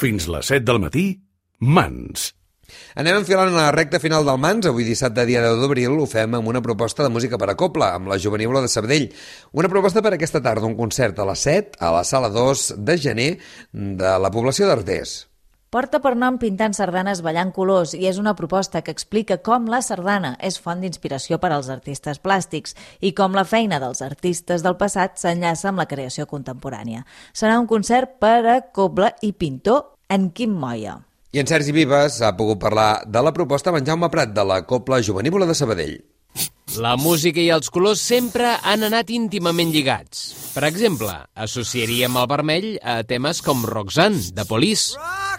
Fins les 7 del matí, Mans. Anem enfilant a la recta final del Mans. Avui dissabte, dia 10 d'abril, ho fem amb una proposta de música per a cobla, amb la Jovenívola de Sabadell. Una proposta per aquesta tarda, un concert a les 7 a la sala 2 de gener de la població d'Artés. Porta per nom Pintant sardanes ballant colors i és una proposta que explica com la sardana és font d'inspiració per als artistes plàstics i com la feina dels artistes del passat s'enllaça amb la creació contemporània. Serà un concert per a cobla i pintor en Quim Moya. I en Sergi Vives ha pogut parlar de la proposta amb en Jaume Prat de la Cobla Jovenívola de Sabadell. La música i els colors sempre han anat íntimament lligats. Per exemple, associaríem el vermell a temes com Roxanne, de Police.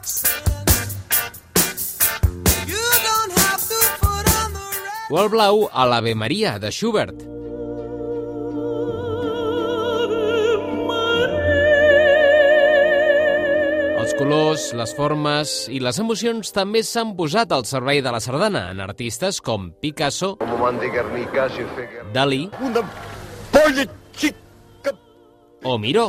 O el blau a l'Ave Maria, de Schubert. Els colors, les formes i les emocions també s'han posat al servei de la sardana en artistes com Picasso, Dalí o Miró.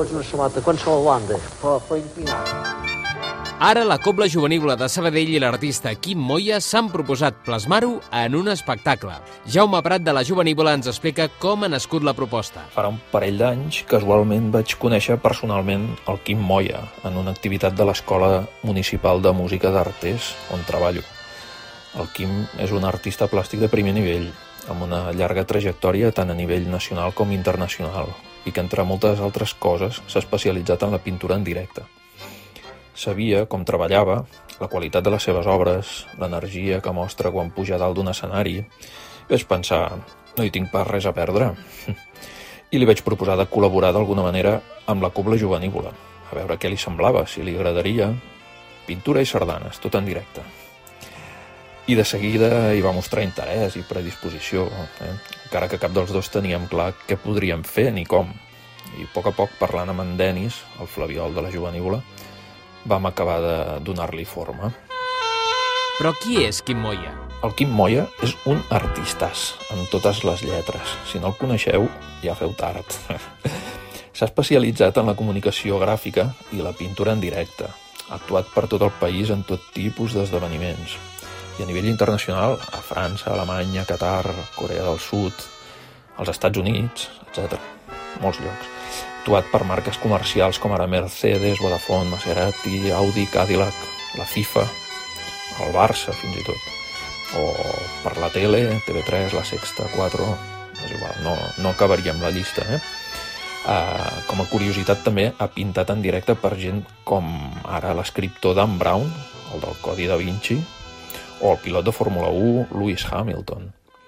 Ara la Cobla Jovenívola de Sabadell i l'artista Quim Moya s'han proposat plasmar-ho en un espectacle. Jaume Prat de la Jovenívola ens explica com ha nascut la proposta. Farà un parell d'anys, casualment, vaig conèixer personalment el Quim Moya en una activitat de l'Escola Municipal de Música d'Artés, on treballo. El Quim és un artista plàstic de primer nivell, amb una llarga trajectòria tant a nivell nacional com internacional, i que, entre moltes altres coses, s'ha especialitzat en la pintura en directe. Sabia com treballava, la qualitat de les seves obres, l'energia que mostra quan puja dalt d'un escenari. Vaig pensar, no hi tinc pas res a perdre. I li vaig proposar de col·laborar d'alguna manera amb la Cobla Jovenívola, a veure què li semblava, si li agradaria. Pintura i sardanes, tot en directe. I de seguida hi va mostrar interès i predisposició, encara que cap dels dos teníem clar què podríem fer ni com. I a poc, parlant amb en Denis, el flabiol de la Jovenívola, vam acabar de donar-li forma. Però qui és Quim Moya? El Quim Moya és un artistàs, amb totes les lletres. Si no el coneixeu, ja feu tard. S'ha especialitzat en la comunicació gràfica i la pintura en directe. Ha actuat per tot el país en tot tipus d'esdeveniments. I a nivell internacional, a França, Alemanya, Qatar, Corea del Sud, als Estats Units, etc. Molts llocs. Ha actuat per marques comercials com ara Mercedes, Vodafone, Maserati, Audi, Cadillac, la FIFA, el Barça fins i tot, o per la tele, TV3, La Sexta, 4, és igual, no acabaríem la llista. Com a curiositat també ha pintat en directe per gent com ara l'escriptor Dan Brown, el del Codi da Vinci, o el pilot de Fórmula 1, Lewis Hamilton.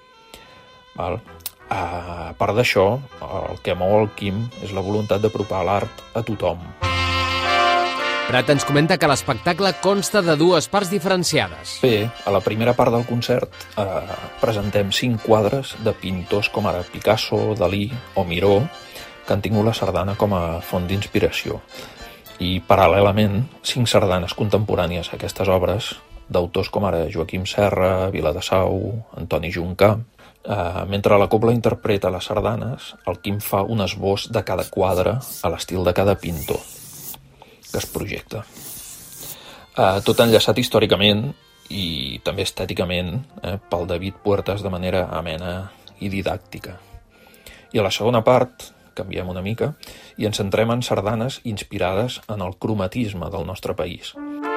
A part d'això, el que mou el Quim és la voluntat d'apropar l'art a tothom. Prat ens comenta que l'espectacle consta de dues parts diferenciades. Bé, a la primera part del concert presentem 5 quadres de pintors com ara Picasso, Dalí o Miró, que han tingut la sardana com a font d'inspiració. I, paral·lelament, 5 sardanes contemporànies a aquestes obres d'autors com ara Joaquim Serra, Viladasau, Antoni Juncà. Mentre la cobla interpreta les sardanes, el Quim fa un esbós de cada quadre a l'estil de cada pintor que es projecta. Tot enllaçat històricament i també estèticament pel David Puertas de manera amena i didàctica. I a la segona part, canviem una mica, i ens centrem en sardanes inspirades en el cromatisme del nostre país.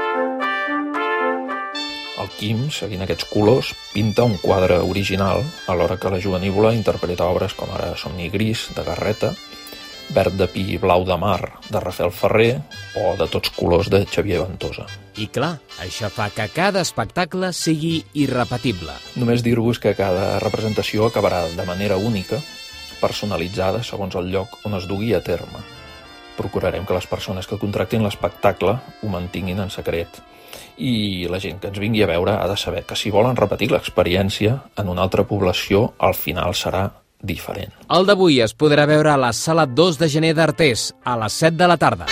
El Quim, seguint aquests colors, pinta un quadre original, alhora que la Jovenívola interpreta obres com ara Somni Gris, de Garreta, Verd de pi i blau de mar, de Rafael Ferrer, o de Tots colors, de Xavier Ventosa. I clar, això fa que cada espectacle sigui irrepetible. Només dir-vos que cada representació acabarà de manera única, personalitzada segons el lloc on es dugui a terme. Procurarem que les persones que contractin l'espectacle ho mantinguin en secret. I la gent que ens vingui a veure ha de saber que si volen repetir l'experiència en una altra població, al final serà diferent. El d'avui es podrà veure a la sala 2 de gener d'Artés, a les 7 de la tarda.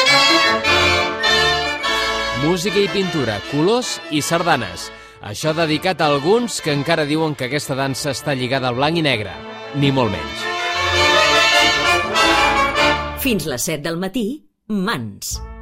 Música i pintura, colors i sardanes. Això dedicat a alguns que encara diuen que aquesta dansa està lligada al blanc i negre. Ni molt menys. Fins les 7 del matí, Mans.